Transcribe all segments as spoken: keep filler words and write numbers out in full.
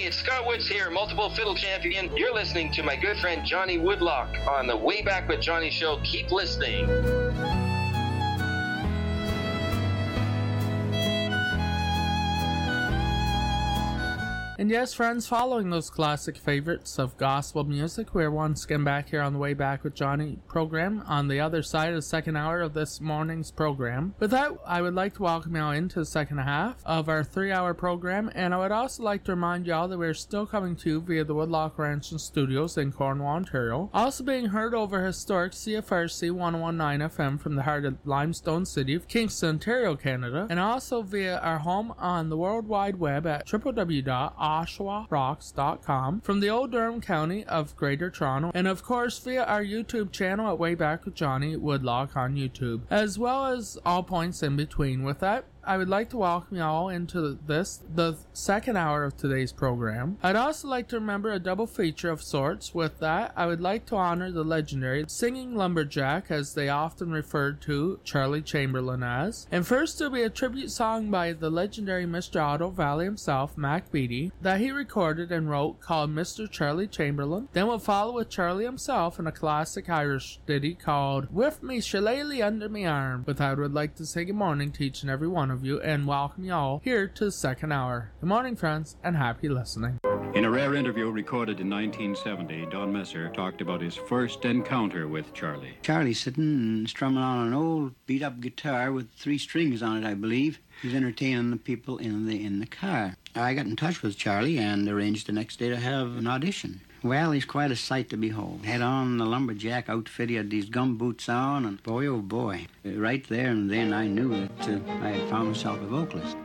it's Scott Woods here, multiple fiddle champion. You're listening to my good friend Johnny Woodlock on the Way Back with Johnny show. Keep listening. And yes, friends, following those classic favorites of gospel music, we're once again back here on the Way Back with Johnny program on the other side of the second hour of this morning's program. With that, I would like to welcome y'all into the second half of our three-hour program, and I would also like to remind y'all that we're still coming to you via the Woodlock Ranch and Studios in Cornwall, Ontario, also being heard over historic C F R C one oh one point nine F M from the heart of limestone city of Kingston, Ontario, Canada, and also via our home on the World Wide Web at w w w dot oshawa rocks dot com from the old Durham County of Greater Toronto, and of course via our YouTube channel at Way Back with Johnny Woodlock on YouTube, as well as all points in between. With that, I would like to welcome you all into this, the second hour of today's program. I'd also like to remember a double feature of sorts. With that, I would like to honor the legendary singing lumberjack, as they often referred to Charlie Chamberlain as. And first, there'll be a tribute song by the legendary Mister Otto Valley himself, Mac Beattie, that he recorded and wrote called Mister Charlie Chamberlain. Then we'll follow with Charlie himself in a classic Irish ditty called With Me Shillelagh Under Me Arm. With that, I would like to say good morning to each and every one of you and welcome you all here to the second hour. Good morning, friends, and happy listening. In a rare interview recorded in nineteen seventy, Don Messer talked about his first encounter with Charlie. Charlie sitting and strumming on an old beat-up guitar with three strings on it, I believe. He was entertaining the people in the in the car. I got in touch with Charlie and arranged the next day to have an audition. Well, he's quite a sight to behold. Had on the lumberjack outfit, he had these gum boots on, and boy, oh boy, right there and then I knew that uh, I had found myself a vocalist.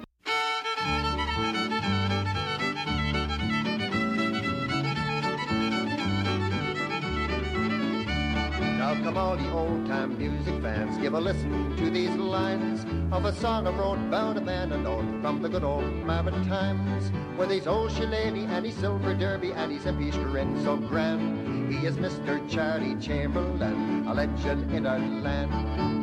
Now come all the old-time music fans, give a listen to these lines of a song I wrote about a man unknown from the good old Marvin times, with his old shillelagh and his silver derby and his hippie grin so grand. He is Mister Charlie Chamberlain, a legend in our land.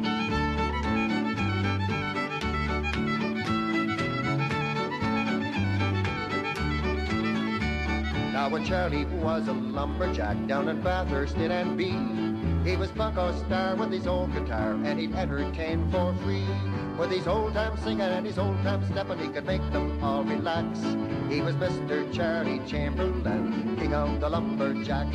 Now when Charlie was a lumberjack down in Bathurst in N B, he was Bucko Star with his old guitar, and he'd entertain for free. With his old time singing and his old time stepping, he could make them all relax. He was Mister Charlie Chamberlain, king of the lumberjacks.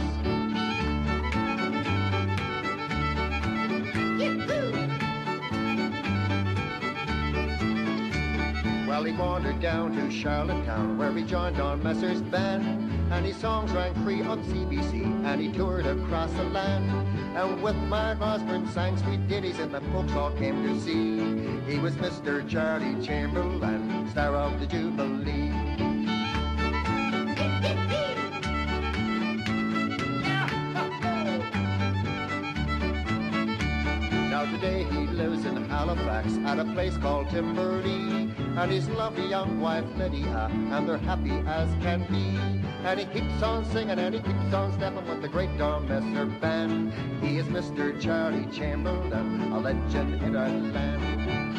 Well, he wandered down to Charlottetown, where he joined Don Messer's band, and his songs rang free on C B C, and he toured across the land. And with Mark Osborne sang sweet ditties, and the folks all came to see. He was Mister Charlie Chamberlain, star of the Jubilee. Now today he lives in Halifax at a place called Timberlea, and his lovely young wife Lydia, and they're happy as can be. And he keeps on singing and he keeps on stepping with the great Don Messer band. He is Mister Charlie Chamberlain, a legend in our land.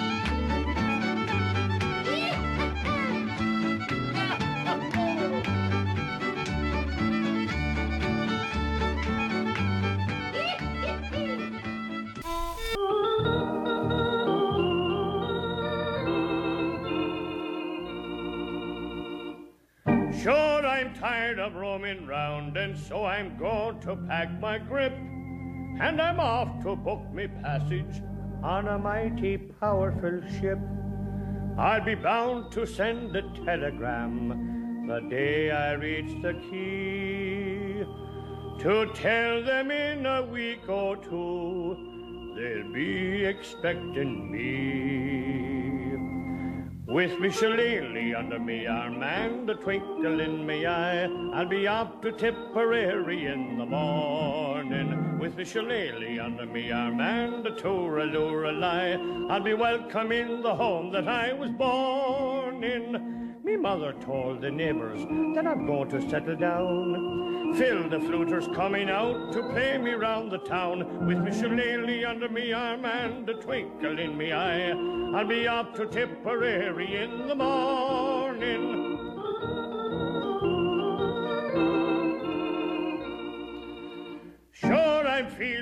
Sure, I'm tired of roaming round, and so I'm going to pack my grip, and I'm off to book me passage on a mighty powerful ship. I'll be bound to send a telegram the day I reach the quay, to tell them in a week or two they'll be expecting me. With me shillelagh under me arm and a twinkle in me eye, I'll be off to Tipperary in the morning. With me shillelagh under me arm and a tooralooralai, I'll be welcome in the home that I was born in. Me mother told the neighbours that I'm going to settle down. Phil the fluter's coming out to play me round the town. With me shillelagh under me arm and a twinkle in me eye, I'll be off to Tipperary in the morning.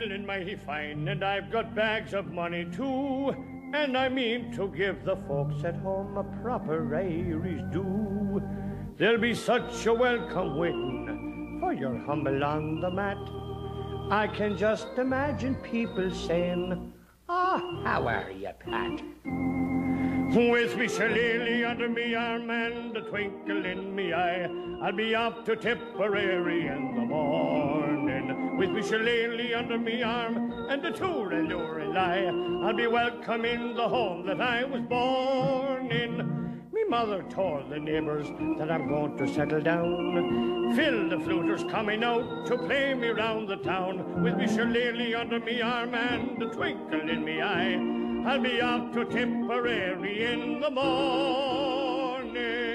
feeling mighty fine, and I've got bags of money too, and I mean to give the folks at home a proper Irish due. There'll be such a welcome waiting for your humble on the mat. I can just imagine people saying, "Ah, oh, how are you, Pat?" With me shillelagh under me arm and a twinkle in me eye, I'll be off to Tipperary in the morning. With me shillelagh under me arm and a tooraluralai, I'll be welcoming the home that I was born in. Me mother told the neighbours that I'm going to settle down. Phil the fluter's coming out to play me round the town. With me shillelagh under me arm and a twinkle in me eye, I'll be off to Tipperary in the morning.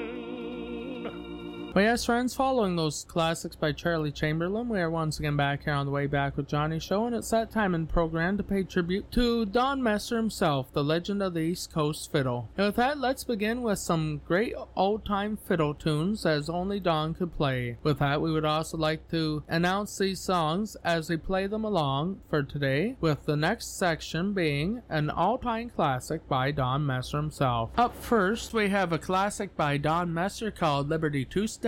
Well, yes, friends, following those classics by Charlie Chamberlain, we are once again back here on the Way Back with Johnny show, and it's that time in the program to pay tribute to Don Messer himself, the legend of the East Coast fiddle. And with that, let's begin with some great old-time fiddle tunes as only Don could play. With that, we would also like to announce these songs as we play them along for today, with the next section being an all-time classic by Don Messer himself. Up first, we have a classic by Don Messer called Liberty Two-Step.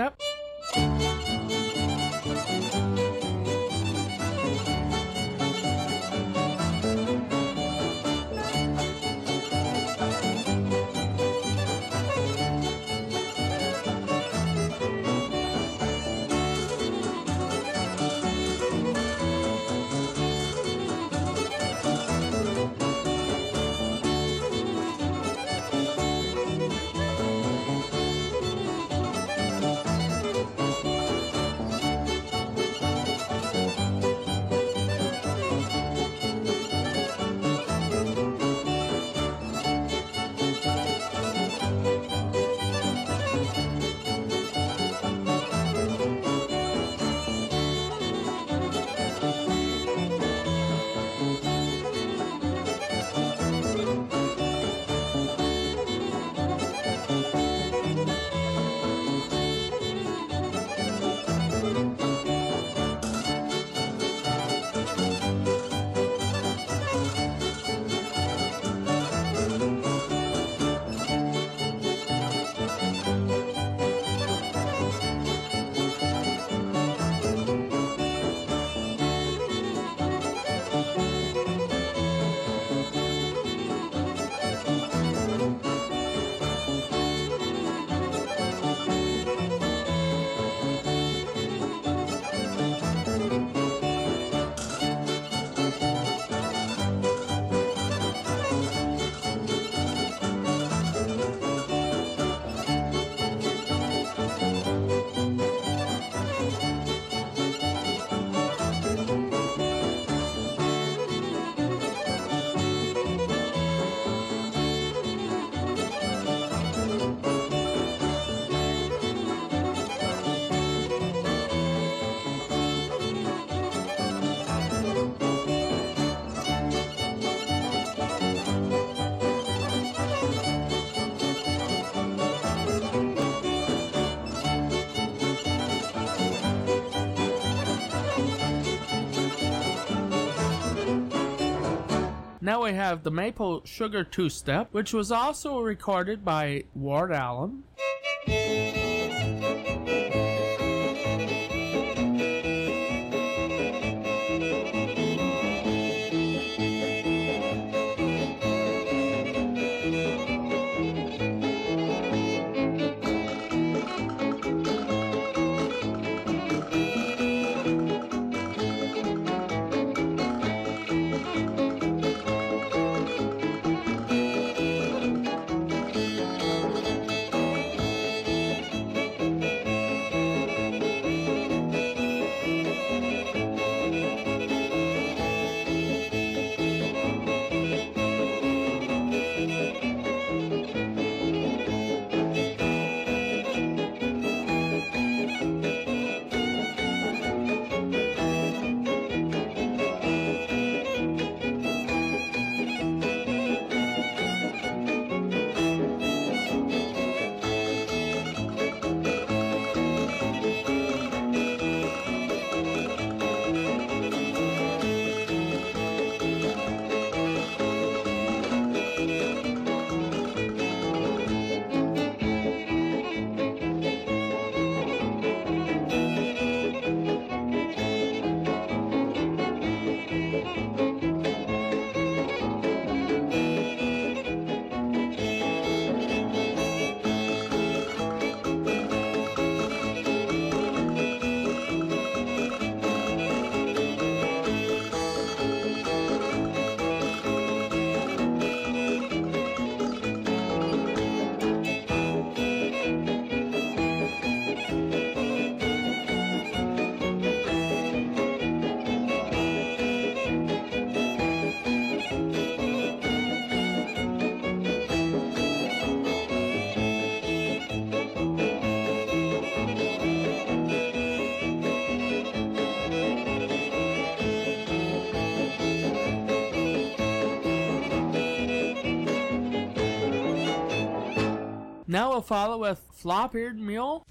Now we have the Maple Sugar Two-Step, which was also recorded by Ward Allen. Now we'll follow with Flop-Eared Mule.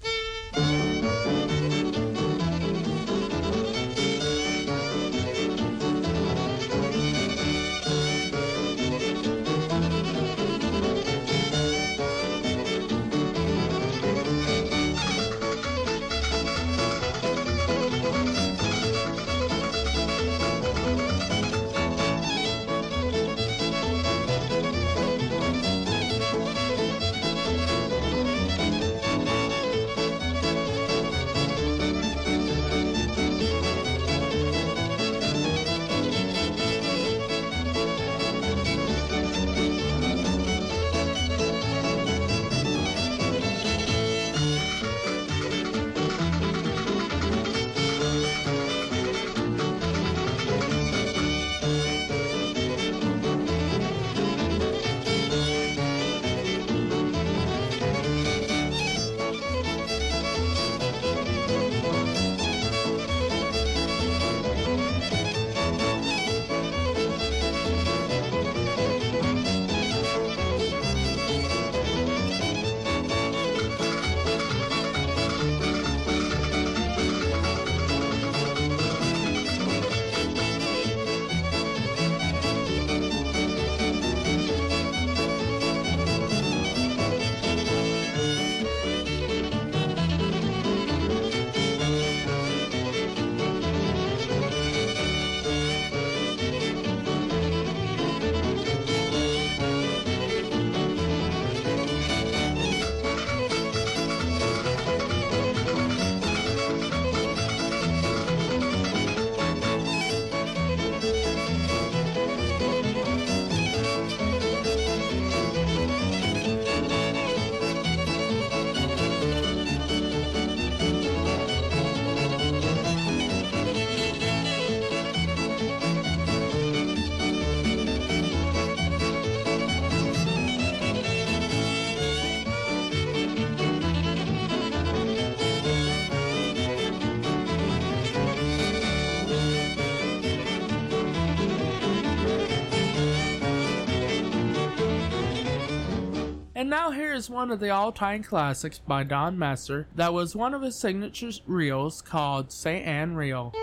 And now here is one of the all-time classics by Don Messer that was one of his signature reels called Saint Anne Reel.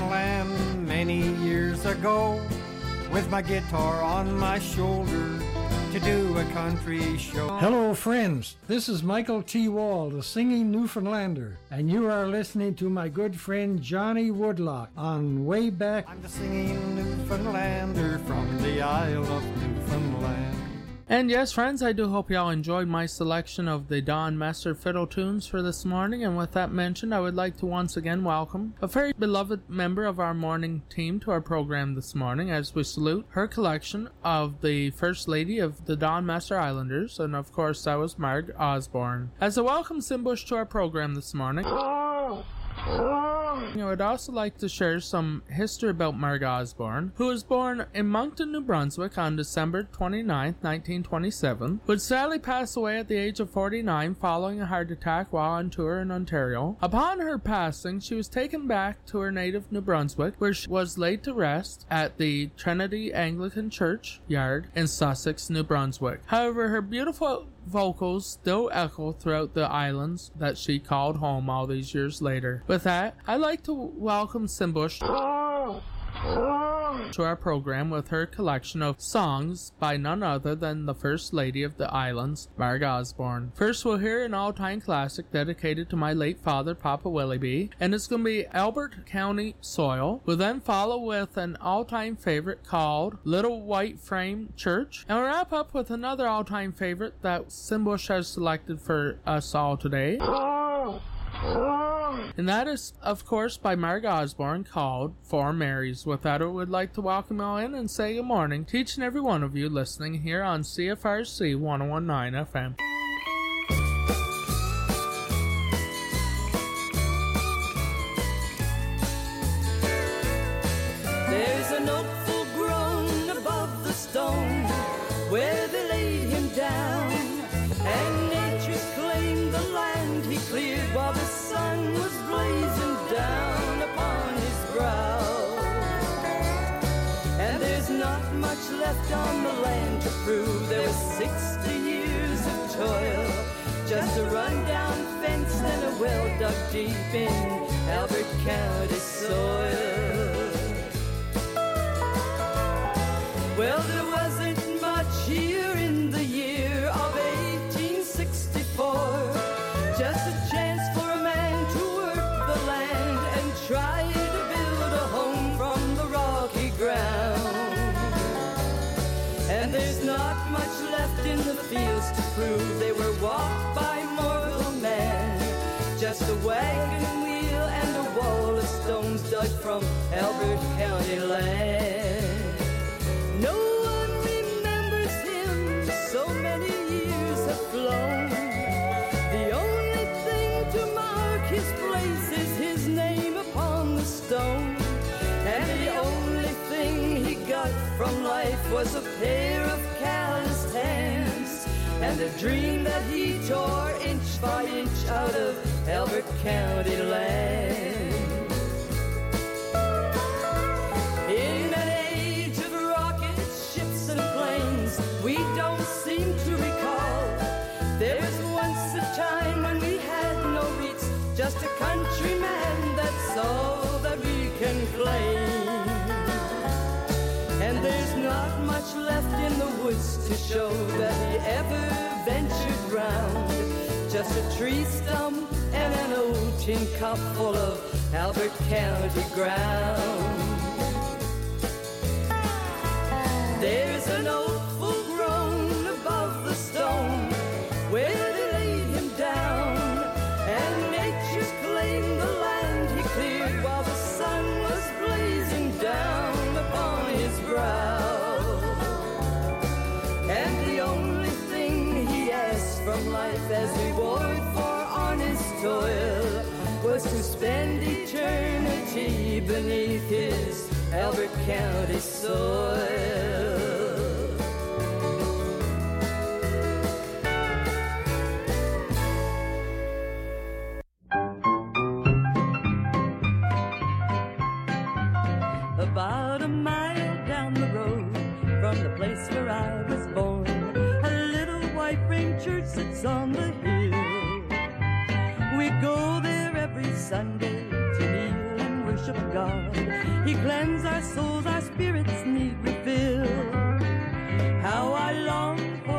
Ago, with my guitar on my shoulder, to do a country show. Hello, friends. This is Michael T. Wall, the singing Newfoundlander, and you are listening to my good friend Johnny Woodlock on Way Back. I'm the singing Newfoundlander from the Isle of Newfoundland. And yes, friends, I do hope y'all enjoyed my selection of the Don Messer fiddle tunes for this morning. And with that mentioned, I would like to once again welcome a very beloved member of our morning team to our program this morning as we salute her collection of the First Lady of the Don Messer Islanders. And of course, that was Marg Osborne. As a welcome Simbush to our program this morning, I would also like to share some history about Marg Osborne, who was born in Moncton, New Brunswick on December twenty-ninth, nineteen twenty-seven, would sadly pass away at the age of forty-nine following a heart attack while on tour in Ontario. Upon her passing, she was taken back to her native New Brunswick, where she was laid to rest at the Trinity Anglican Church Yard in Sussex, New Brunswick. However, her beautiful vocals still echo throughout the islands that she called home all these years later. With that, I'd like to welcome Simbush to our program with her collection of songs by none other than the First Lady of the Islands, Marg Osborne. First, we'll hear an all-time classic dedicated to my late father, Papa Willie, and it's going to be Albert County Soil. We'll then follow with an all-time favorite called Little White Frame Church, and we'll wrap up with another all-time favorite that Simbush has selected for us all today. And that is, of course, by Marg Osborne, called Four Marys. With that, I would like to welcome you all in and say good morning to each and every one of you listening here on C F R C one oh one point nine F M. There's an oak full grown above the stone where they laid him down, and nature's claimed the land he cleared while the sun was blazing down upon his brow. And there's not much left on the land to prove there was sixty years of toil, just a run-down fence and a well dug deep in Albert County soil. Well, there wasn't much here in the year of eighteen sixty-four, just a chance for a man to work the land and try to build a home from the rocky ground. And there's not much left in the fields to prove they were walked by mortal man, just a wagon wheel and a wall of stones dug from Albert County land. No one remembers him, so many years have flown. The only thing to mark his place is his name upon the stone. And the only thing he got from life was a pair of calloused hands and a dream that he tore inch by inch out of Albert County land. In an age of rockets, ships and planes we don't seem to recall, there was once a time when we had no reach, just a countryman, that's all that we can claim. And there's not much left in the woods to show that he ever ventured round, just a tree stump and an old tin cup full of Albert County ground. There's an oak full grown above the stone where they laid him down, and nature's claimed the land he cleared while the sun was blazing down upon his brow. And the only thing he asked from life as reward for honest toil was to spend eternity beneath his Albert County soil. About a mile down the road from the place where I was born, a little white frame church sits on the hill. We go there every Sunday to kneel and worship God. He cleanses our souls, our spirits need refill. How I long for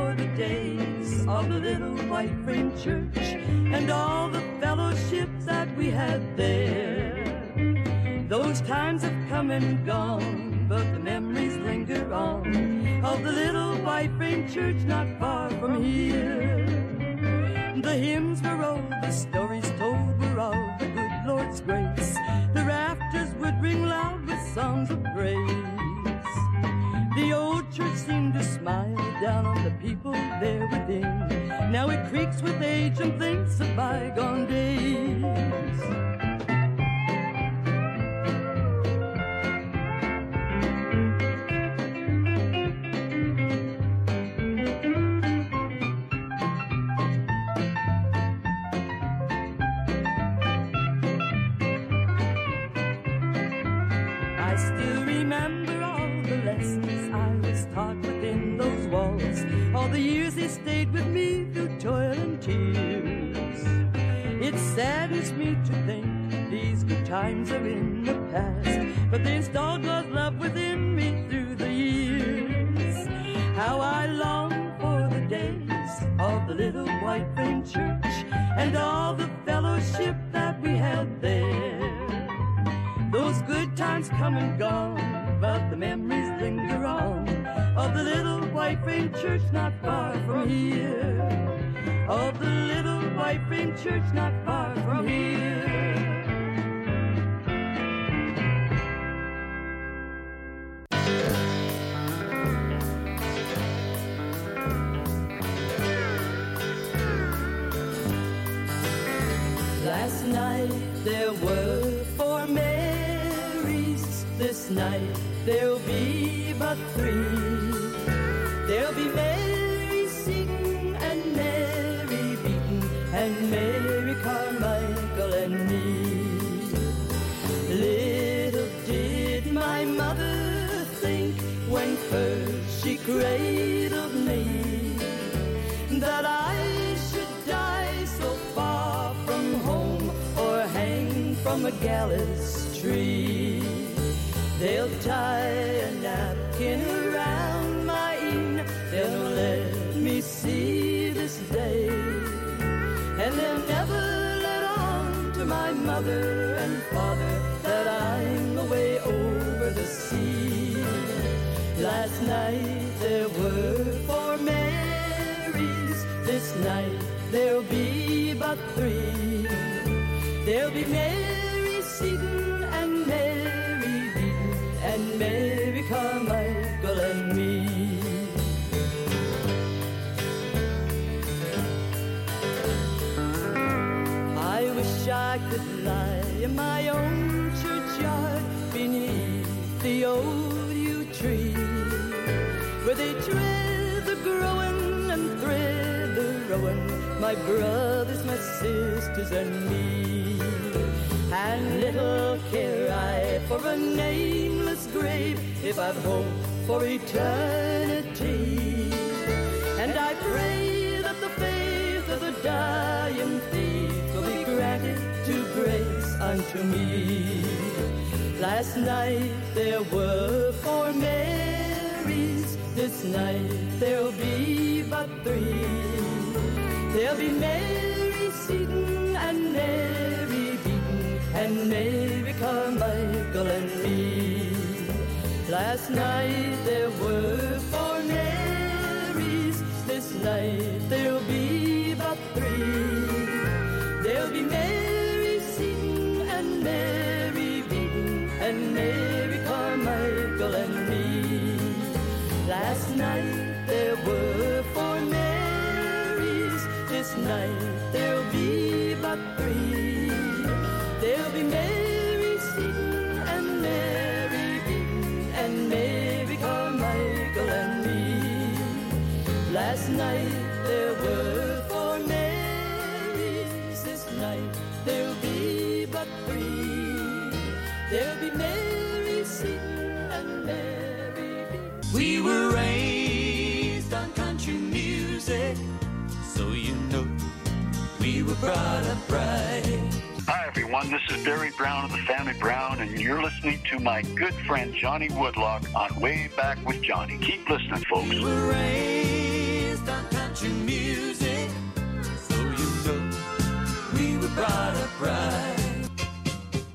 of the little white frame church and all the fellowships that we had there. Those times have come and gone, but the memories linger on of the little white frame church not far from here. The hymns were old, the stories told were of the good Lord's grace. The rafters would ring loud with songs of praise. The old church seemed to smile down on the people there within. Now it creaks with age and thinks of bygone days. I still remember all the lessons I was taught within those walls, all the years they stayed with me through toil and tears. It saddens me to think these good times are in the past, but they installed God's love within me through the years. How I long for the days of the little white frame church and all the fellowship that we had there. Those good times come and gone, but the memories linger on of the little white frame church not far from here. Of the little white frame church not far from here. Last night there were four Marys. This night there'll be but three. There'll be Mary Seaton and Mary Beaton and Mary Carmichael and me. Little did my mother think when first she cradled me that I should die so far from home or hang from a gallows tree. They'll tie a napkin around my ear, they'll let me see this day, and they'll never let on to my mother and father that I'm away over the sea. Last night there were four Marys, this night there'll be but three. There'll be Mary Seaton and Mary Beaton and Mary Carmichael and me. I wish I could lie in my own churchyard beneath the old yew tree, where they tread the growing and thread the rowing, my brothers, my sisters, and me. And little care I for a nameless grave if I've hope for eternity. And I pray that the faith of the dying thief will be granted to grace unto me. Last night there were four Marys, this night there'll be but three. There'll be Mary Seaton and Mary Beaton and Mary Carmichael and me. Last night there were four Marys, this night there'll be but three. There'll be Mary Seaton and Mary Beaton and Mary Carmichael and me. Last night there were four Marys, this night there'll be but three. There'll be Mary Seaton and Mary Beaton and Mary Carmichael and me. Last night there were four Marys, this night there'll be but three. There'll be Mary Seaton and Mary Beaton. We were raised on country music, so you know we were brought up right. Hi, everyone. This is Barry Brown of the Family Brown, and you're listening to my good friend Johnny Woodlock on Way Back with Johnny. Keep listening, folks. We were raised on country music.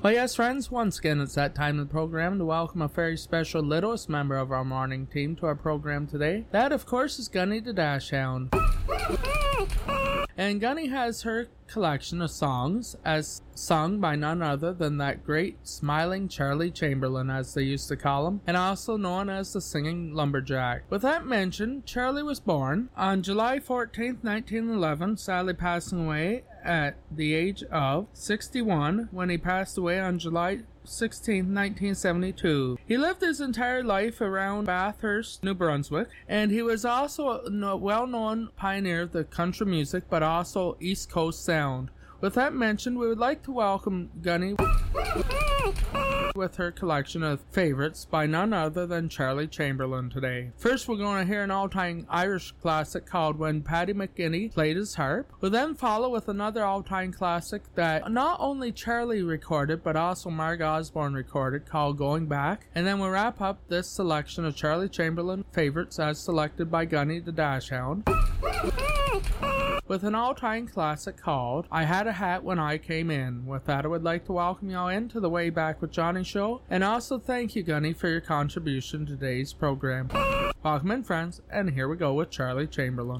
Well, yes, friends, once again, it's that time of the program to welcome a very special littlest member of our morning team to our program today. That, of course, is Gunny the Dachshund. And Gunny has her collection of songs as sung by none other than that great smiling Charlie Chamberlain, as they used to call him, and also known as the Singing Lumberjack. With that mentioned, Charlie was born on July fourteenth, nineteen eleven, sadly passing away at the age of sixty-one when he passed away on July sixteenth, nineteen seventy-two. He lived his entire life around Bathurst, New Brunswick, and he was also a well-known pioneer of the country music, but also East Coast sound. With that mentioned, we would like to welcome Gunny with her collection of favorites by none other than Charlie Chamberlain today. First, we're going to hear an all-time Irish classic called When Paddy McGuinness Played His Harp. We'll then follow with another all-time classic that not only Charlie recorded, but also Mark Osborne recorded, called Going Back. And then we'll wrap up this selection of Charlie Chamberlain favorites as selected by Gunny the Dachshund with an all-time classic called I Had a Hat When I Came In. With that, I would like to welcome y'all into the Way Back with Johnny show, and also thank you, Gunny, for your contribution to today's program. Welcome in, friends, and here we go with Charlie Chamberlain.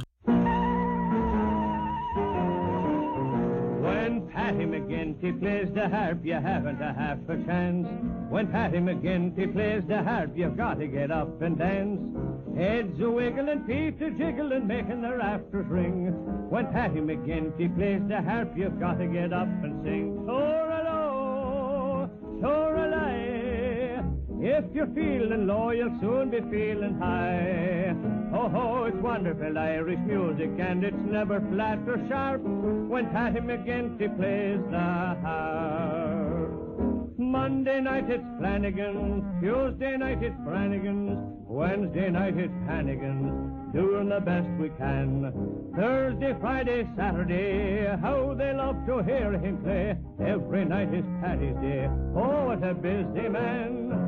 When Paddy McGinty plays the harp, you haven't a half a chance. When Paddy McGinty plays the harp, you've got to get up and dance. Heads a wiggling, feet a jiggling, making the rafters ring. When Paddy McGinty plays the harp, you've got to get up and sing. Toralo, toralai. If you're feeling low, you'll soon be feeling high. Oh, ho, it's wonderful Irish music, and it's never flat or sharp when Paddy McGinty plays the harp. Monday night it's Flanagan's, Tuesday night it's Brannigan's, Wednesday night it's Hannigan's, doing the best we can. Thursday, Friday, Saturday, how they love to hear him play. Every night is Paddy's Day, oh, what a busy man.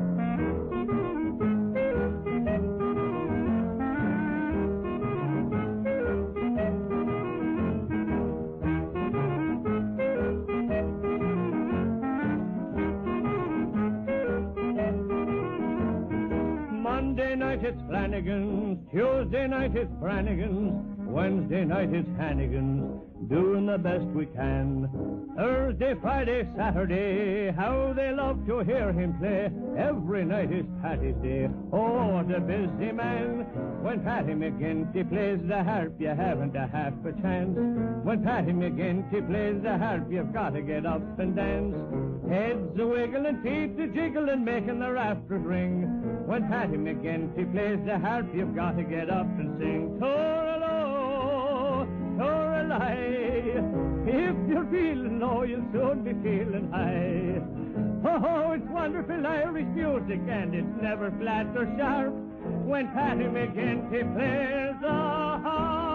Monday night it's Flanagan's, Tuesday night it's Brannigan's, Wednesday night it's Hannigan's, doing the best we can. Thursday, Friday, Saturday, how they love to hear him play. Every night is Paddy's Day, oh, what a busy man. When Paddy McGinty plays the harp, you haven't a half a chance. When Paddy McGinty plays the harp, you've got to get up and dance. Heads a wiggling, feet a jiggling, making the rafters ring. When Paddy McGinty plays the harp, you've got to get up and sing. Toralo, toralai. If you're feeling low, you'll soon be feeling high. Oh, it's wonderful Irish music, and it's never flat or sharp when Paddy McGinty plays the harp.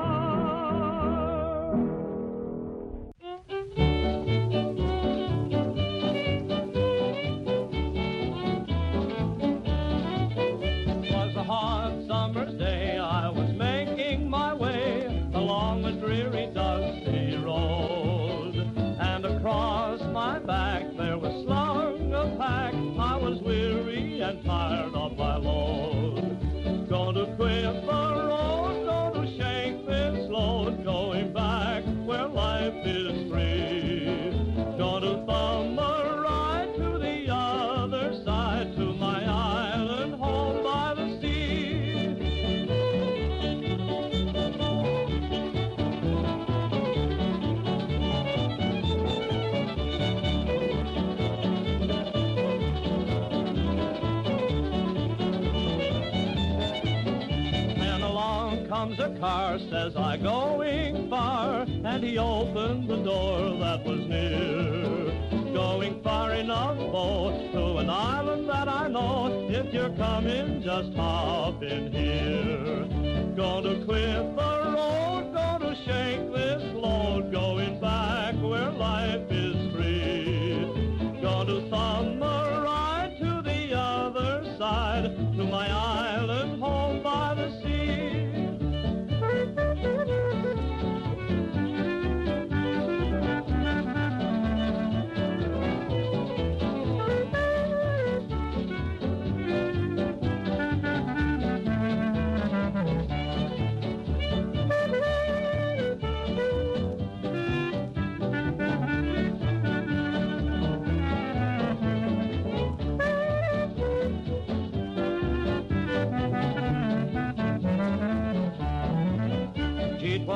Was a hot summer's day, I was making my way along a dreary dusty road, and across my back there was slung a pack. I was weary and tired of my load. Going to quit the road, going to shake this load, going back where life is free. Going to thumb a ride to the other side, to my island home by the sea. And along comes a car, says I going far, and he opened the door that was near. Going far enough, oh, to an island that I know. If you're coming, just hop in here. Gonna quit the road, gonna shake this load, going back where life is free. Gonna thumb a ride to the other side, to my island home by the sea.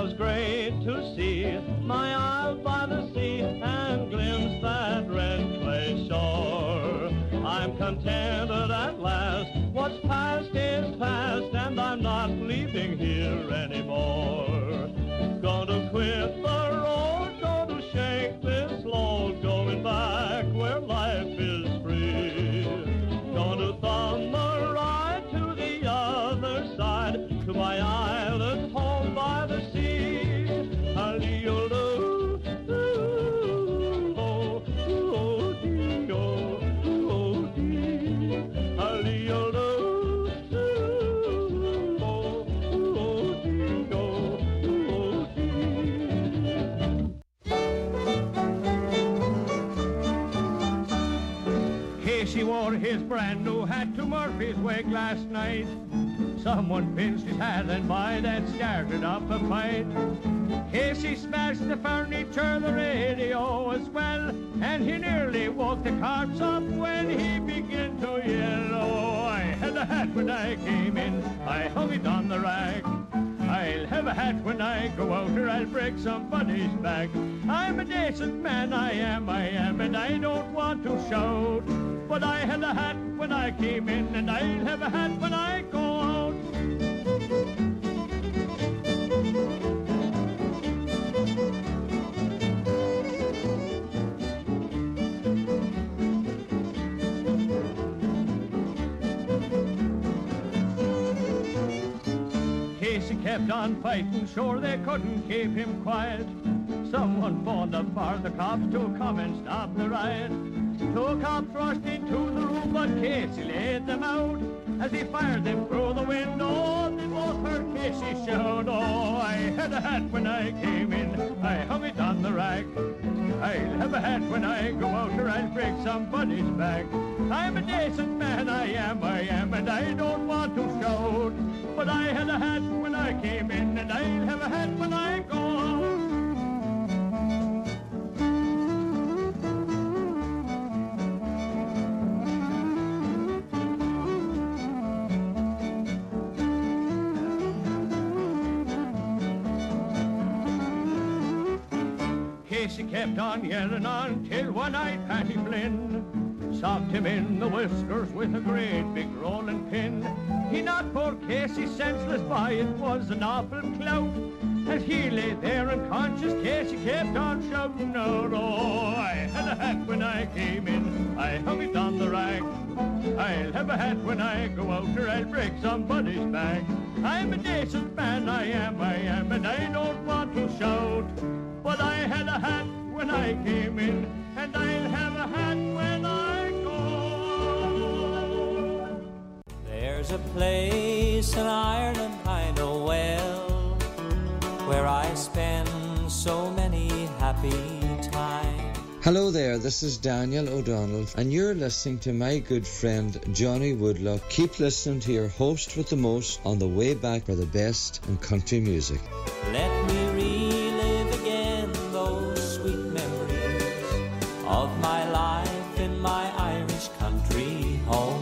was great to see my isle by the sea and glimpse that red clay shore. I'm contented at last, what's past is past, and I'm not leaving here anymore. Gonna quit the road, gonna shake this load, going back where life is free. Gonna thumb the ride to the other side, to my island home by the sea. Hallelujah, oh, oh, dee, oh, oh, dee. Hallelujah, oh, oh, dee, oh, oh, dee. Casey wore his brand new hat to Murphy's Wake last night. Someone pinched his hat and by that started up a fight. Casey smashed the furniture, the radio as well, and he nearly woke the cops up when he began to yell. Oh, I had a hat when I came in, I hung it on the rack. I'll have a hat when I go out or I'll break somebody's back. I'm a decent man, I am, I am, and I don't want to shout. But I had a hat when I came in, and I'll have a hat when I go out. Casey kept on fighting, sure they couldn't keep him quiet. Someone phoned up for the cops to come and stop the riot. Two cops rushed into the room, but Casey laid them out. As he fired them through the window, they both heard Casey shout, oh, I had a hat when I came in, I hung it on the rack. I'll have a hat when I go out or I'll break somebody's back. I'm a decent man, I am, I am, and I don't want to shout. But I had a hat when I came in, and I'll have a hat when I go out. Casey kept on yelling until one night Patty Flynn socked him in the whiskers with a great big rolling pin. He knocked poor Casey senseless by, it was an awful clout. As he lay there unconscious, Casey kept on shouting out, oh, I had a hat when I came in, I hung it on the rack. I'll have a hat when I go out or I'll break somebody's back. I'm a decent man, I am, I am, and I don't want to shout. But I had a hat when I came in, and I'll have a hat when I go. There's a place in Ireland I know well, where I spend so many happy times. Hello there, this is Daniel O'Donnell, and you're listening to my good friend Johnny Woodlock. Keep listening to your host with the most on the way back for the best in country music. Let me relive again those sweet memories of my life in my Irish country home.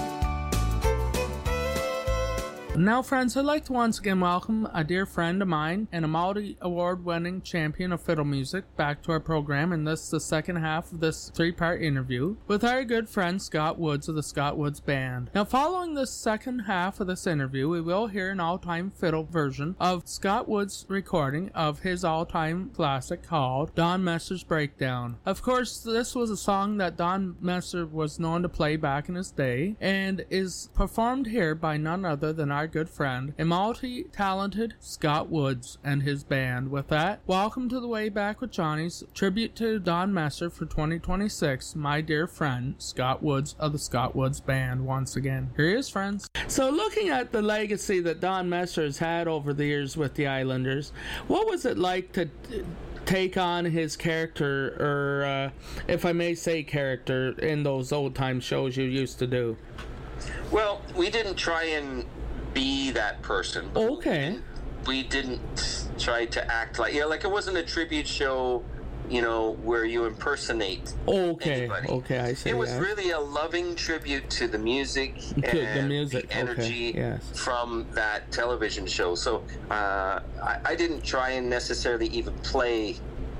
Now, friends, I'd like to once again welcome a dear friend of mine and a multi-award-winning champion of fiddle music back to our program, and this is the second half of this three-part interview with our good friend Scott Woods of the Scott Woods Band. Now, following this second half of this interview, we will hear an all-time fiddle version of Scott Woods' recording of his all-time classic called Don Messer's Breakdown. Of course, this was a song that Don Messer was known to play back in his day, and is performed here by none other than our good friend, a multi-talented Scott Woods and his band. With that, welcome to the Way Back with Johnny's tribute to Don Messer for twenty twenty-six, my dear friend Scott Woods of the Scott Woods Band once again. Here he is, friends. So looking at the legacy that Don Messer has had over the years with the Islanders, what was it like to take on his character, or uh, if I may say character, in those old time shows you used to do? Well, we didn't try and be that person. Okay. We didn't try to act like, yeah, like it wasn't a tribute show you know, where you impersonate Okay, anybody. okay, I see. It was yeah. really a loving tribute to the music To and the music, the energy okay, yes. from that television show. So uh, I, I didn't try and necessarily even play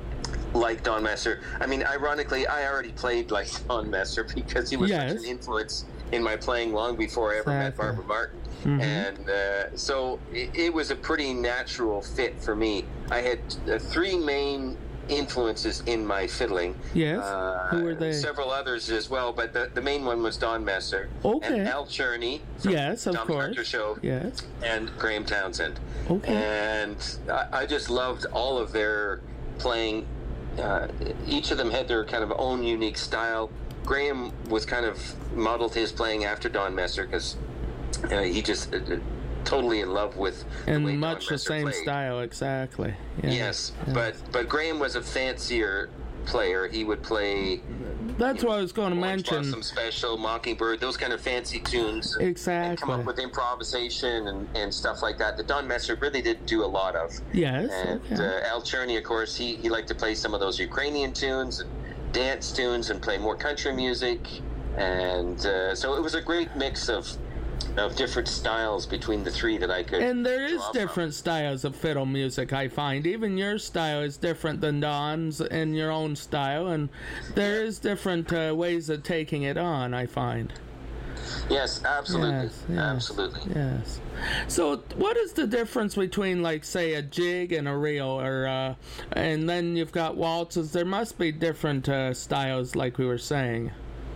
like Don Messer. I mean, ironically, I already played like Don Messer because he was Yes. such an influence in my playing long before I ever met Exactly. Barbara Martin. Mhm. And uh, so it, it was a pretty natural fit for me. I had uh, three main influences in my fiddling. Yes? Uh, Who were they? Several others as well, but the, the main one was Don Messer. Okay. And Al Cherney from Yes, of Tom course. Hunter Show. Yes. And Graham Townsend. Okay. And I, I just loved all of their playing. Uh, each of them had their kind of own unique style. Graham was kind of modeled his playing after Don Messer because uh, he just uh, totally in love with the And way much Don the Messer same played. style, exactly. Yeah. Yes, Yeah. but but Graham was a fancier player. He would play That's what I was going to Orange mention. Blossom Special, Mockingbird, those kind of fancy tunes. And, Exactly. and come up with improvisation and, and stuff like that that Don Messer really didn't do a lot of. Yes, And okay. uh, Al Cherney, of course, he, he liked to play some of those Ukrainian tunes and dance tunes and play more country music. And uh, so it was a great mix of of different styles between the three that I could. And there is draw from. different styles of fiddle music, I find. Even your style is different than Don's and your own style, and there is different uh, ways of taking it on, I find. Yes, absolutely. Yes, yes, Absolutely. Yes. So, what is the difference between, like, say, a jig and a reel, or uh, and then you've got waltzes? There must be different uh, styles, like we were saying.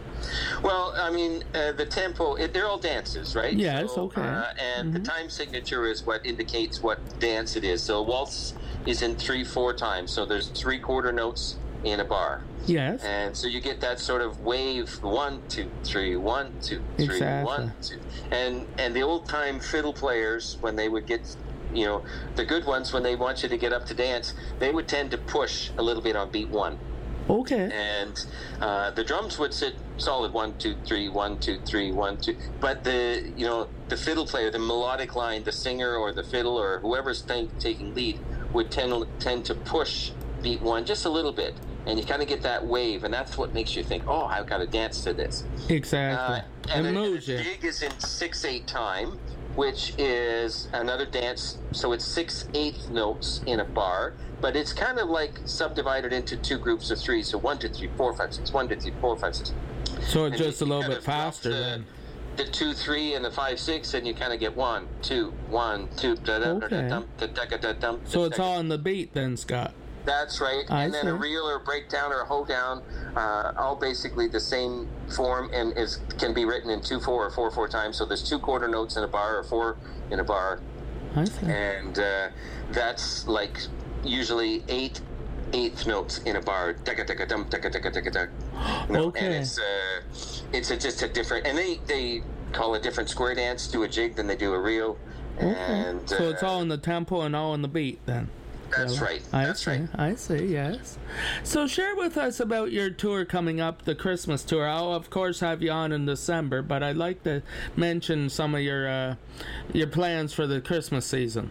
Well, I mean, uh, the tempo, it, they're all dances, right? Yes, So, okay. Uh, and the time signature is what indicates what dance it is. So a waltz is in three, four times. So there's three quarter notes in a bar. Yes. And so you get that sort of wave, one, two, three, one, two, three, Exactly. one, two. And, and the old-time fiddle players, when they would get, you know, the good ones, when they want you to get up to dance, they would tend to push a little bit on beat one. Okay. And uh, the drums would sit solid one, two, three, one, two, three, one, two. But the you know the fiddle player, the melodic line, the singer or the fiddle or whoever's t- taking lead would tend tend to push beat one just a little bit, and you kind of get that wave, and that's what makes you think, oh, I've got to dance to this. Exactly. Uh, and it a, moves and you. a jig is in six eight time, which is another dance. So it's six eighth notes in a bar, but it's kind of like subdivided into two groups of three. So one, two, three, four, five, six. One, two, three, four, five, six. So it's And just a you little kind bit of drop faster the, then. The two, three, and the five, six, and you kind of get one, two, one, two. Da, da, da, Okay. da, dum, da, da, da, dum, So da, it's da, all on the beat then, Scott. That's right. I And then a see. reel or a breakdown or a hold down, uh, all basically the same form, and is can be written in two four or four four times. So there's two quarter notes in a bar or four in a bar, I see. and uh, that's like usually eight eighth notes in a bar. Deka deka dum deka deka deka dek. You know, Okay. And it's uh, it's a, just a different, and they they call a different square dance, do a jig than they do a reel, and Okay. So it's uh, all in the tempo and all in the beat then. That's right. I That's see. right. I see. Yes. So share with us about your tour coming up, the Christmas tour. I'll of course have you on in December, but I'd like to mention some of your uh, your plans for the Christmas season.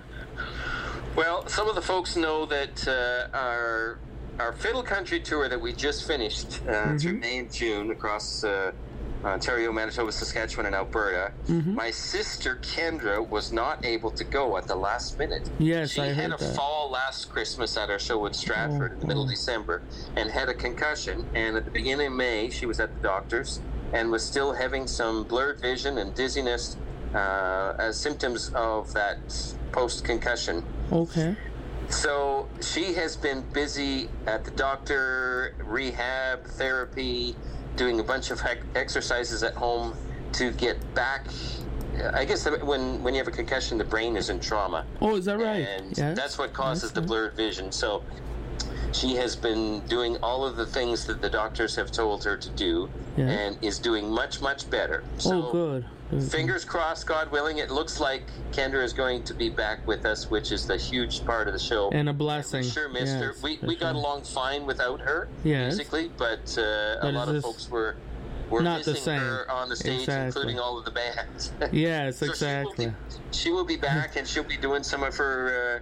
Well, some of the folks know that uh, our our Fiddle Country tour that we just finished uh, Mm-hmm. through May and June across uh, Ontario, Manitoba, Saskatchewan, and Alberta. Mhm. My sister Kendra was not able to go at the last minute. Yes, she I had heard a that. fall last Christmas at our show in Stratford in the middle of December and had a concussion. And at the beginning of May, she was at the doctor's and was still having some blurred vision and dizziness uh, as symptoms of that post-concussion. Okay. So she has been busy at the doctor, rehab, therapy, doing a bunch of hec- exercises at home to get back. I guess that when when you have a concussion, the brain is in trauma. Oh, is that right? And Yes. that's what causes the Okay. blurred vision. So she has been doing all of the things that the doctors have told her to do, Yeah. and is doing much, much better. So Oh, good. Good. fingers crossed, God willing, it looks like Kendra is going to be back with us, which is the huge part of the show. And a blessing. We sure missed her. Yes, We for we got sure. along fine without her, Yes. musically, but, uh, But a lot of it's folks were were not the missing same. her on the stage, Exactly. including all of the bands. Yes, So exactly. She will be, she will be back, and she'll be doing some of her uh,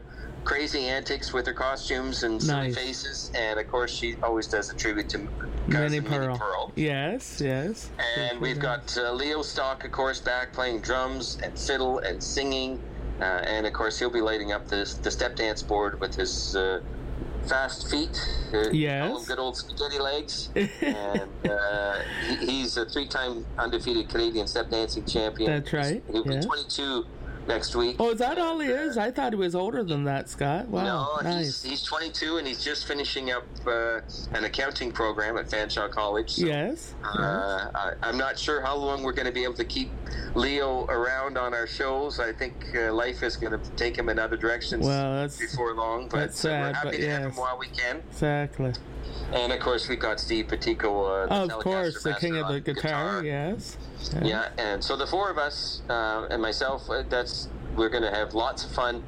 crazy antics with her costumes and silly Nice. faces. And of course, she always does a tribute to Minnie cousin Pearl. Minnie Pearl. Yes, yes. And we've got uh, Leo Stock, of course, back playing drums and fiddle and singing. Uh, and of course, he'll be lighting up the, the step dance board with his uh, fast feet. Uh, Yes. All good old spaghetti legs. and uh, he, he's a three-time undefeated Canadian step dancing champion. That's right, He'll be yes. twenty-two next week. Oh, is that all he is? I thought he was older than that, Scott. Wow, No, nice. he's, he's twenty-two and he's just finishing up uh, an accounting program at Fanshawe College. So, Yes. Uh, I, I'm not sure how long we're going to be able to keep Leo around on our shows. I think uh, life is going to take him in other directions Well, that's- before long. But that's uh, sad, we're happy but to have yes. him while we can. Exactly. And of course, we've got Steve Petico, uh, the Of Telecaster course, the master king of the on guitar, yes. Yeah, and so the four of us uh, and myself, uh, that's we're going to have lots of fun.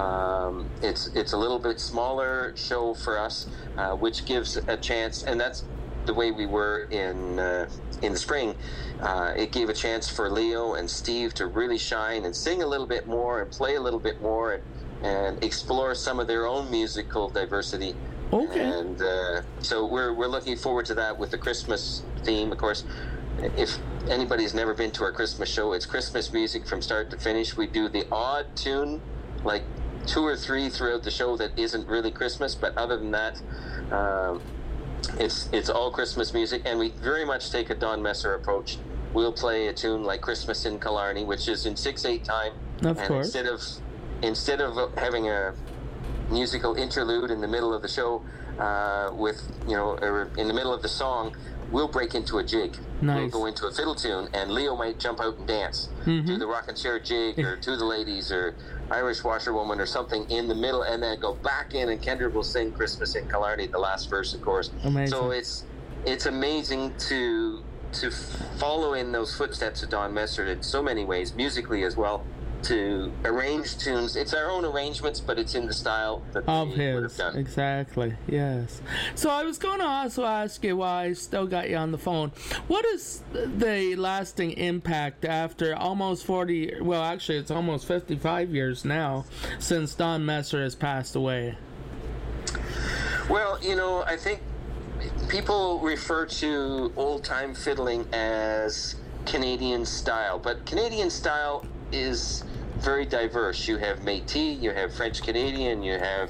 Um, it's it's a little bit smaller show for us, uh, which gives a chance, and that's the way we were in uh, in the spring. Uh, it gave a chance for Leo and Steve to really shine and sing a little bit more and play a little bit more and, and explore some of their own musical diversity. Okay. And uh, so we're we're looking forward to that with the Christmas theme, of course. If anybody's never been to our Christmas show, it's Christmas music from start to finish. We do the odd tune, like two or three throughout the show that isn't really Christmas, but other than that, um, it's it's all Christmas music, and we very much take a Don Messer approach. We'll play a tune like Christmas in Killarney, which is in six eight time. Of and course. Instead of instead of having a musical interlude in the middle of the show, uh, with you know, or in the middle of the song, we'll break into a jig. Nice. We'll go into a fiddle tune, and Leo might jump out and dance, Mhm. do the rockin' chair jig, or To the Ladies, or Irish Washerwoman, or something in the middle, and then go back in, and Kendra will sing Christmas in Killarney, the last verse, of course. Amazing. So it's it's amazing to to follow in those footsteps of Don Messer in so many ways, musically as well. To arrange tunes, it's our own arrangements, but it's in the style that Of they would have his, done. exactly, yes. So I was going to also ask you why I still got you on the phone. What is the lasting impact after almost forty, well, actually, it's almost fifty-five years now since Don Messer has passed away? Well, you know, I think people refer to old-time fiddling as Canadian style, but Canadian style is very diverse. You have Métis, you have French Canadian, you have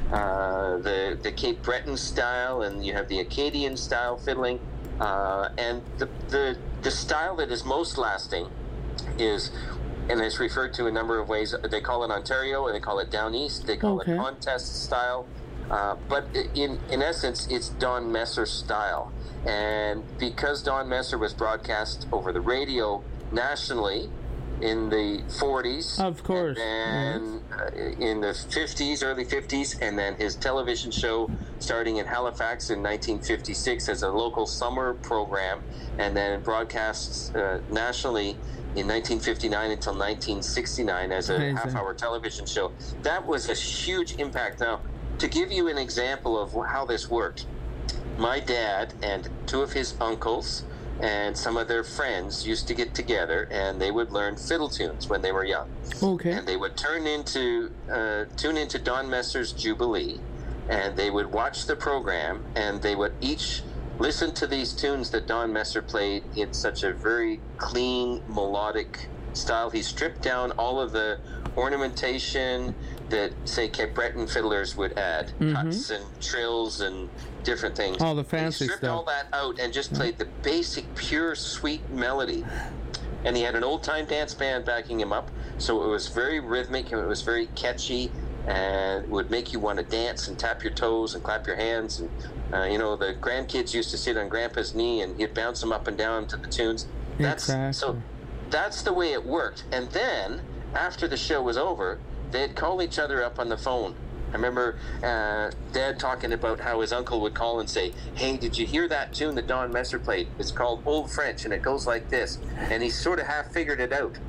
uh, the the Cape Breton style, and you have the Acadian style fiddling. Uh, and the, the the style that is most lasting is, and it's referred to a number of ways. They call it Ontario, and they call it Down East. They call Okay. it contest style. Uh, but in in essence, it's Don Messer style. And because Don Messer was broadcast over the radio nationally in the forties, of course, and uh, in the fifties, early fifties, and then his television show starting in Halifax in nineteen fifty-six as a local summer program, and then broadcasts uh, nationally in nineteen fifty-nine until nineteen sixty-nine as a Amazing. half-hour television show. That was a huge impact. Now, to give you an example of how this worked, my dad and two of his uncles and some of their friends used to get together, and they would learn fiddle tunes when they were young. Okay. And they would turn into uh, tune into Don Messer's Jubilee, and they would watch the program, and they would each listen to these tunes that Don Messer played in such a very clean, melodic style. He stripped down all of the ornamentation that, say, Cape Breton fiddlers would add, Mhm. cuts and trills and different things. All the fancy he stripped stuff. all that out and just played the basic, pure, sweet melody. And he had an old-time dance band backing him up, so it was very rhythmic and it was very catchy, and it would make you want to dance and tap your toes and clap your hands. And uh, you know, the grandkids used to sit on Grandpa's knee, and he'd bounce them up and down to the tunes. That's Exactly. so. That's the way it worked. And then after the show was over, they'd call each other up on the phone. I remember uh, Dad talking about how his uncle would call and say, "Hey, did you hear that tune that Don Messer played? It's called Old French, and it goes like this." And he sort of half figured it out.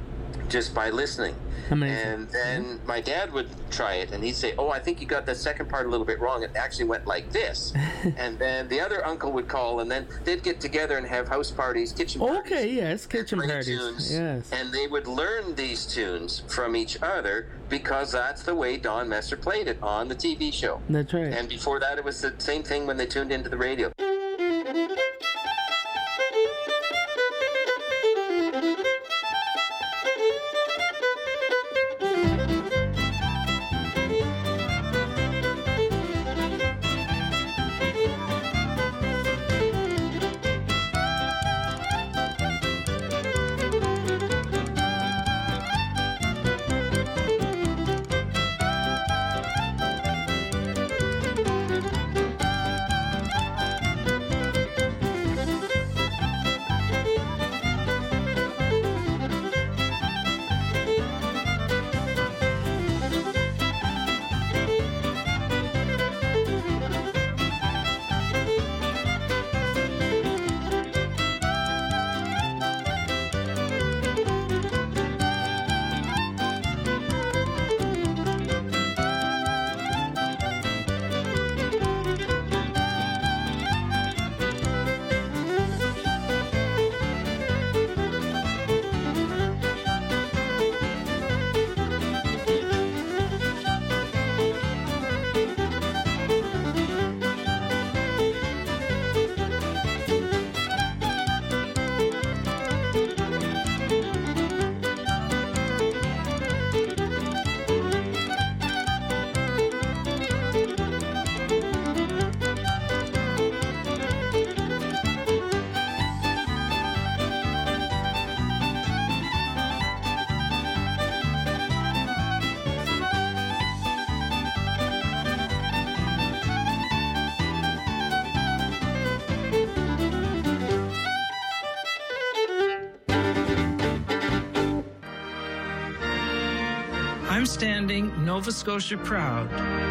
just by listening. Amazing. And then my dad would try it, and he'd say, oh, I think you got the second part a little bit wrong. It actually went like this. And then the other uncle would call, and then they'd get together and have house parties, kitchen parties. Okay, yes, kitchen parties. Tunes, yes. And they would learn these tunes from each other because that's the way Don Messer played it on the T V show. That's right. And before that, it was the same thing when they tuned into the radio. I'm standing Nova Scotia proud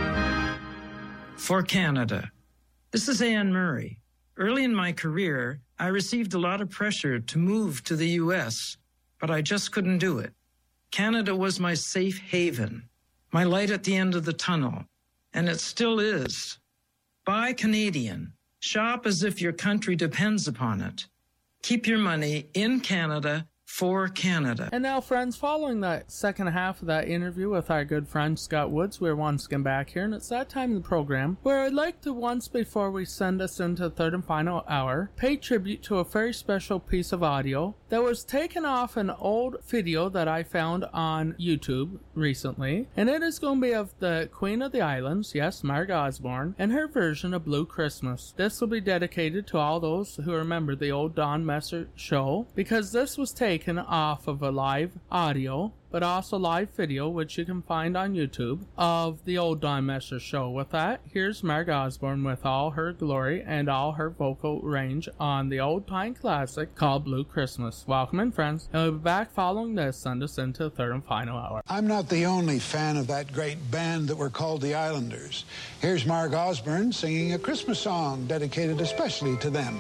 for Canada. This is Anne Murray. Early in my career, I received a lot of pressure to move to the U S, but I just couldn't do it. Canada was my safe haven, my light at the end of the tunnel, and it still is. Buy Canadian. Shop as if your country depends upon it. Keep your money in Canada for Canada. And now, friends, following that second half of that interview with our good friend Scott Woods, we're once again back here, and it's that time in the program where I'd like to, once before we send us into the third and final hour, pay tribute to a very special piece of audio that was taken off an old video that I found on YouTube recently, and it is going to be of the Queen of the Islands, yes, Marg Osborne, and her version of Blue Christmas. This will be dedicated to all those who remember the old Don Messer show, because this was taken off of a live audio, but also live video, which you can find on YouTube, of the old Don Messer show. With that, here's Marg Osborne with all her glory and all her vocal range on the old time classic called Blue Christmas. Welcome in, friends, and we'll be back following this, send us into the third and final hour. I'm not the only fan of that great band that were called the Islanders. Here's Marg Osborne singing a Christmas song dedicated especially to them.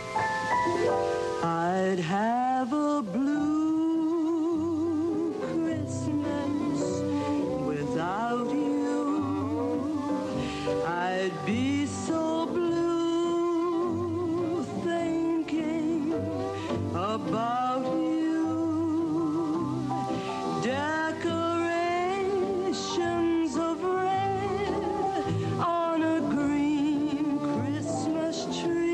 I'd have a blue Christmas without you. I'd be so blue thinking about you. Decorations of red on a green Christmas tree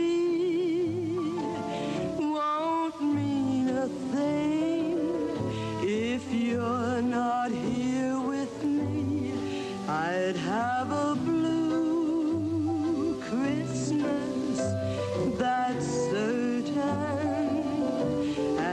mean a thing if you're not here with me. I'd have a blue Christmas, that's certain.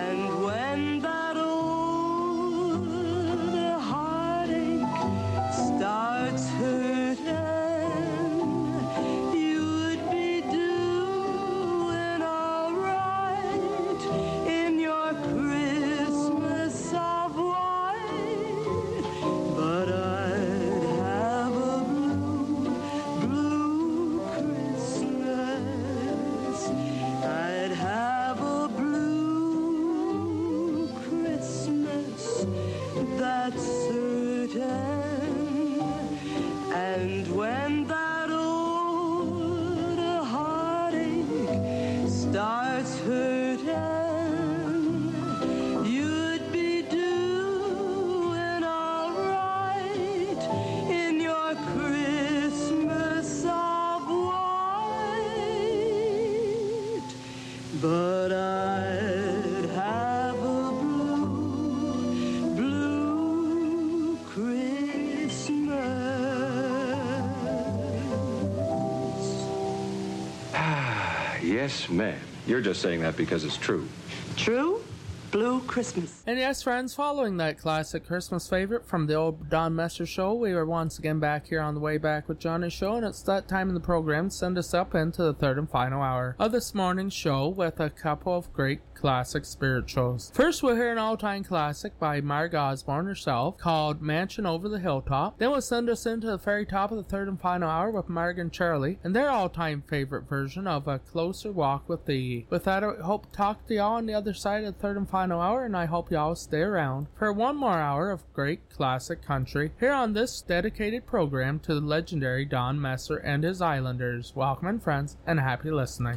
Yes, ma'am. You're just saying that because it's true. True? Blue Christmas. And yes, friends, following that classic Christmas favorite from the old Don Messer show, we are once again back here on the Way Back with Johnny show, and it's that time in the program to send us up into the third and final hour of this morning's show with a couple of great classic spirituals. First, we'll hear an all-time classic by Marg Osborne herself called Mansion Over the Hilltop. Then we'll send us into the very top of the third and final hour with Marg and Charlie and their all-time favorite version of A Closer Walk with Thee. With that, I hope to talk to y'all on the other side of the third and final hour, and I hope y'all stay around for one more hour of great classic country here on this dedicated program to the legendary Don Messer and his Islanders. Welcome, and friends, and happy listening.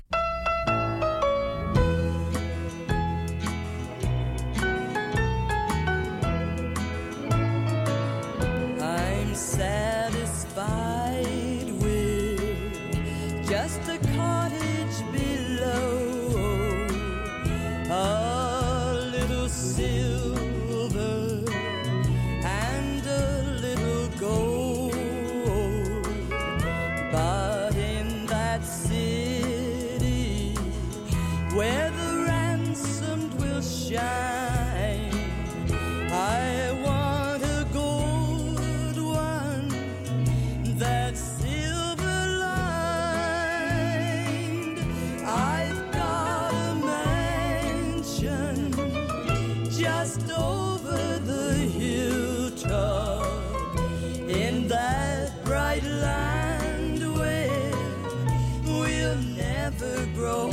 Satisfied with just a cottage below, a little silver and a little gold, but in that city where the ransomed will shine, I want a gold one that's silver lined. I've got a mansion just over the hilltop in that bright land where we'll never grow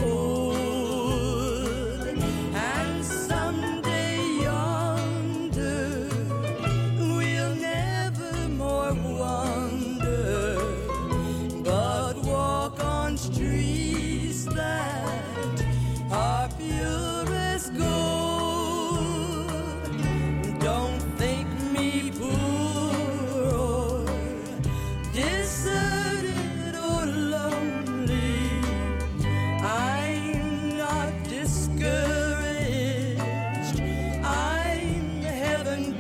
old, and someday yonder we'll never more wander, but walk on streets that are pure as gold. Don't think me poor or deserted or lonely. I'm not discouraged. I'm heaven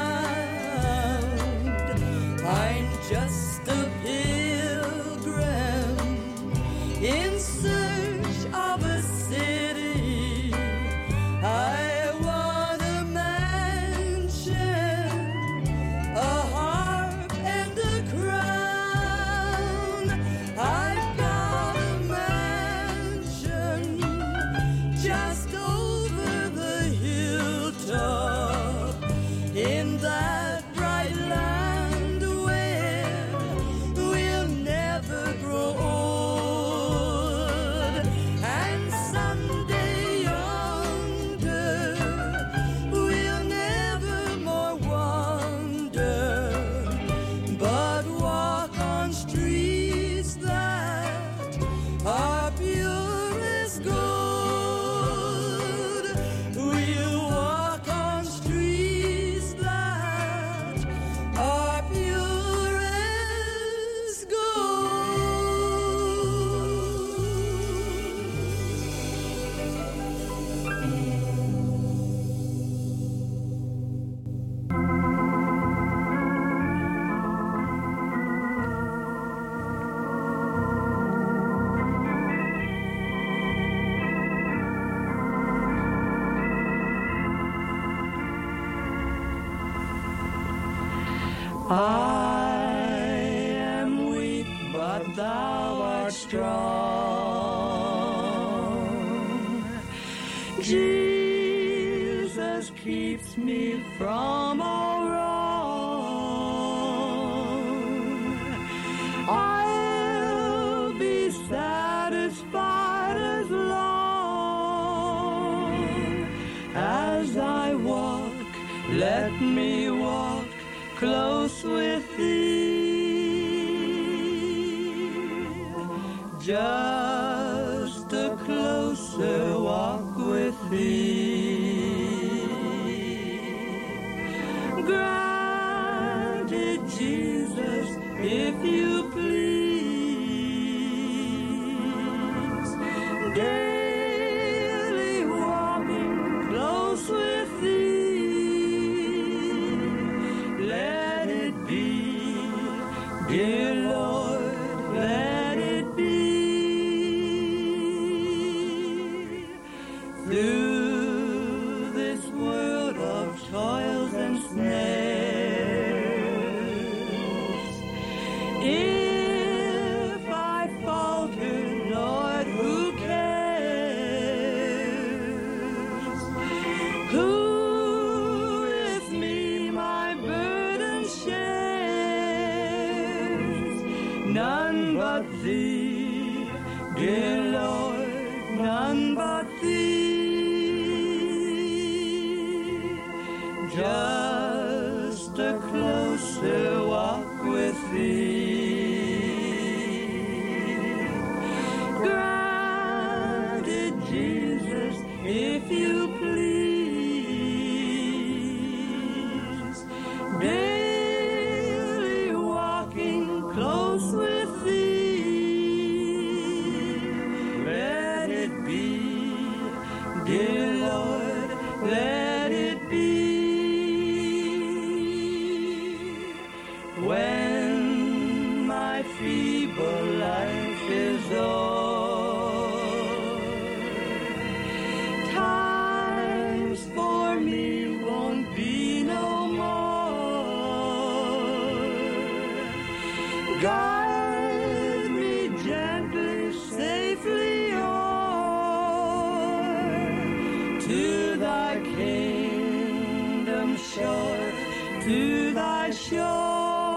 bound. I'm just a pilgrim in search of a city. I want a mansion, a harp and a crown. I've got a mansion just over the hilltop in that bright land where we'll never grow old, and someday yonder we'll never more wander, but walk on streets that are pure as gold. We'll walk on streets that are pure as I am weak, but thou art strong. Jesus keeps me from all wrong. I'll be satisfied as long as I walk. Let me walk close with thee, just a closer walk with thee. Granted, Jesus, if you please, daily walking close with thee. Let it be, dear Lord, let it be. thee, dear Lord, none but thee. Just a closer walk with thee. Granted, Jesus, if you please, daily walking close with thee. Let it be, dear Lord, let it be. When my feeble life is o'er, times for me won't be no more. Guide me gently, safely o'er to thy kingdom shore, to thy shore.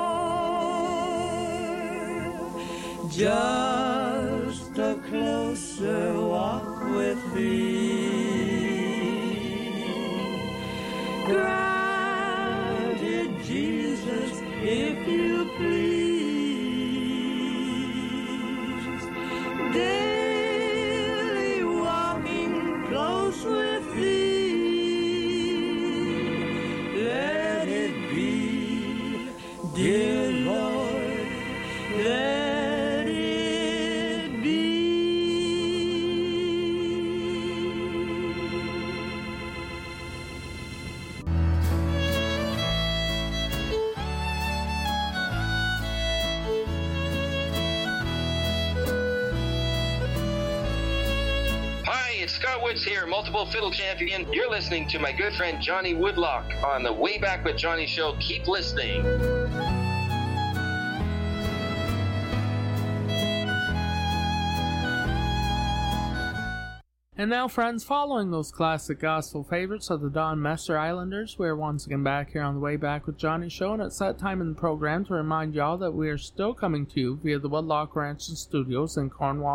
Just a closer walk with thee. Granted, Jesus, if you please. Daily walking close with thee. Let it be, dear Lord, let Scott Woods here, multiple fiddle champion. You're listening to my good friend Johnny Woodlock on the Way Back with Johnny show. Keep listening. And now, friends, following those classic gospel favorites of the Don Messer Islanders, we're once again back here on the Way Back with Johnny show, and it's that time in the program to remind y'all that we are still coming to you via the Woodlock Ranch and Studios in Cornwall,